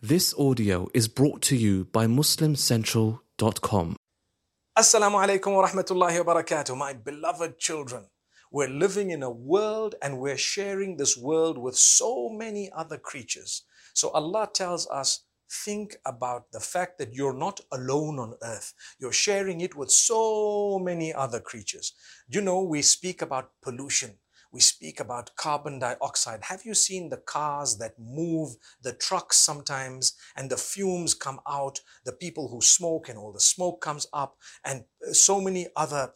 This audio is brought to you by MuslimCentral.com. Assalamu alaikum wa rahmatullahi wa barakatuh. My beloved children, we're living in a world and we're sharing this world with so many other creatures. So Allah tells us, think about the fact that you're not alone on earth. You're sharing it with so many other creatures. You know, we speak about pollution. We speak about carbon dioxide. Have you seen the cars that move, the trucks sometimes, and the fumes come out, the people who smoke and all the smoke comes up, and so many other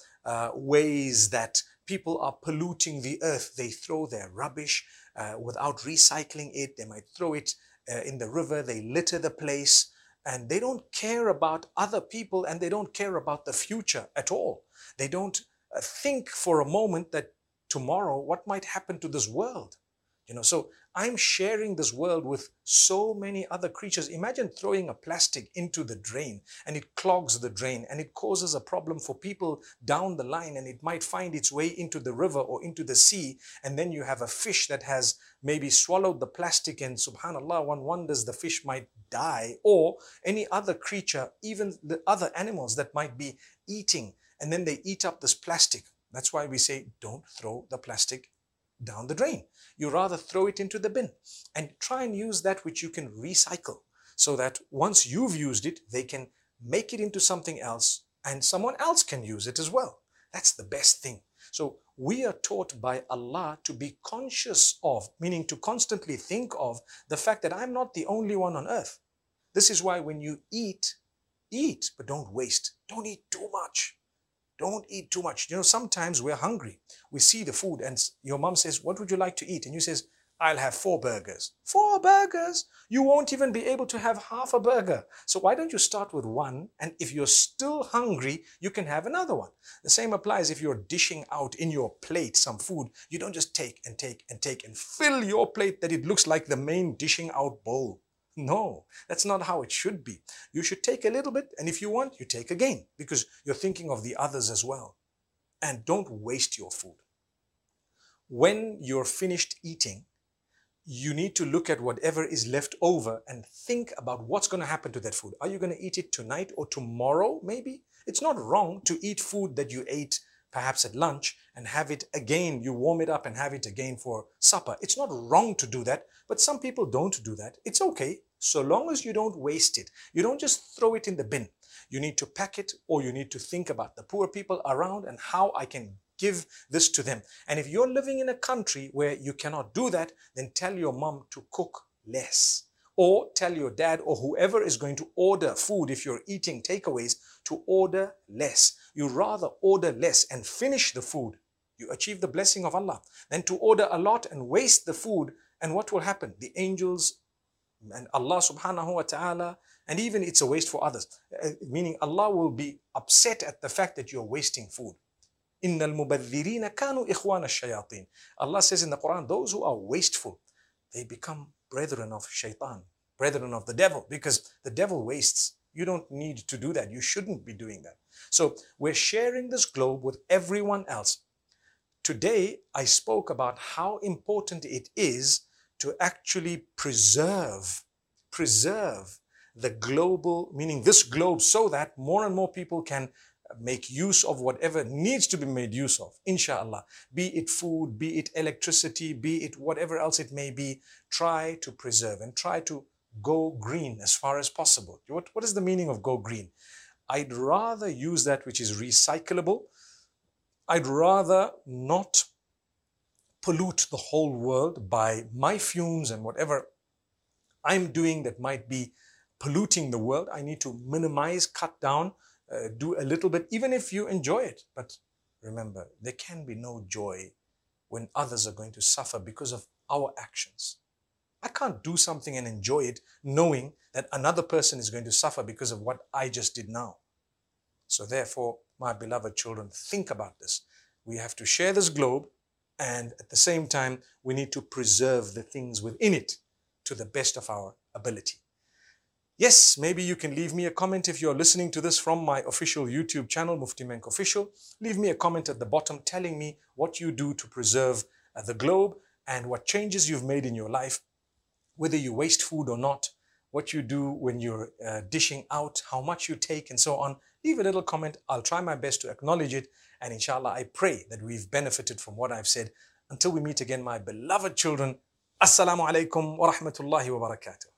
ways that people are polluting the earth. They throw their rubbish without recycling it. They might throw it in the river. They litter the place, and they don't care about other people, and they don't care about the future at all. They don't think for a moment that tomorrow, what might happen to this world? So I'm sharing this world with so many other creatures. Imagine throwing a plastic into the drain and it clogs the drain and it causes a problem for people down the line, and it might find its way into the river or into the sea. And then you have a fish that has maybe swallowed the plastic, and subhanallah, one wonders the fish might die, or any other creature, even the other animals that might be eating, and then they eat up this plastic. That's why we say, don't throw the plastic down the drain. You rather throw it into the bin and try and use that which you can recycle, so that once you've used it, they can make it into something else and someone else can use it as well. That's the best thing. So we are taught by Allah to be conscious of, meaning to constantly think of the fact that I'm not the only one on earth. This is why when you eat, but don't waste. Don't eat too much. Don't eat too much. Sometimes we're hungry. We see the food and your mom says, what would you like to eat? And you says, I'll have 4 burgers. 4 burgers? You won't even be able to have half a burger. So why don't you start with 1? And if you're still hungry, you can have another one. The same applies if you're dishing out in your plate some food. You don't just take and take and take and fill your plate that it looks like the main dishing out bowl. No, that's not how it should be. You should take a little bit, and if you want, you take again, because you're thinking of the others as well. And don't waste your food. When you're finished eating, you need to look at whatever is left over and think about what's going to happen to that food. Are you going to eat it tonight or tomorrow, maybe? It's not wrong to eat food that you ate perhaps at lunch and have it again, you warm it up and have it again for supper. It's not wrong to do that, but some people don't do that. It's okay, so long as you don't waste it. You don't just throw it in the bin. You need to pack it, or you need to think about the poor people around and how I can give this to them. And if you're living in a country where you cannot do that, then tell your mom to cook less. Or tell your dad or whoever is going to order food, if you're eating takeaways, to order less. You rather order less and finish the food. You achieve the blessing of Allah. Than to order a lot and waste the food. And what will happen? The angels and Allah subhanahu wa ta'ala, and even it's a waste for others. Meaning Allah will be upset at the fact that you're wasting food. إِنَّ الْمُبَذِّرِينَ كَانُوا إِخْوَانَ الشَّيَاطِينَ. Allah says in the Quran, those who are wasteful, they become brethren of shaitan, brethren of the devil, because the devil wastes. You don't need to do that. You shouldn't be doing that. So we're sharing this globe with everyone else. Today, I spoke about how important it is to actually preserve the global, meaning this globe, so that more and more people can make use of whatever needs to be made use of, inshallah. Be it food, be it electricity, be it whatever else it may be. Try to preserve and try to go green as far as possible. What is the meaning of go green? I'd rather use that which is recyclable. I'd rather not pollute the whole world by my fumes and whatever I'm doing that might be polluting the world. I need to minimize, cut down, do a little bit, even if you enjoy it. But remember, there can be no joy when others are going to suffer because of our actions. I can't do something and enjoy it knowing that another person is going to suffer because of what I just did now. So therefore, my beloved children, think about this. We have to share this globe, and at the same time, we need to preserve the things within it to the best of our ability. Yes, maybe you can leave me a comment if you're listening to this from my official YouTube channel, Mufti Menk Official. Leave me a comment at the bottom telling me what you do to preserve the globe and what changes you've made in your life, whether you waste food or not, what you do when you're dishing out, how much you take and so on. Leave a little comment. I'll try my best to acknowledge it. And inshallah, I pray that we've benefited from what I've said. Until we meet again, my beloved children, Assalamu alaikum wa rahmatullahi wa barakatuh.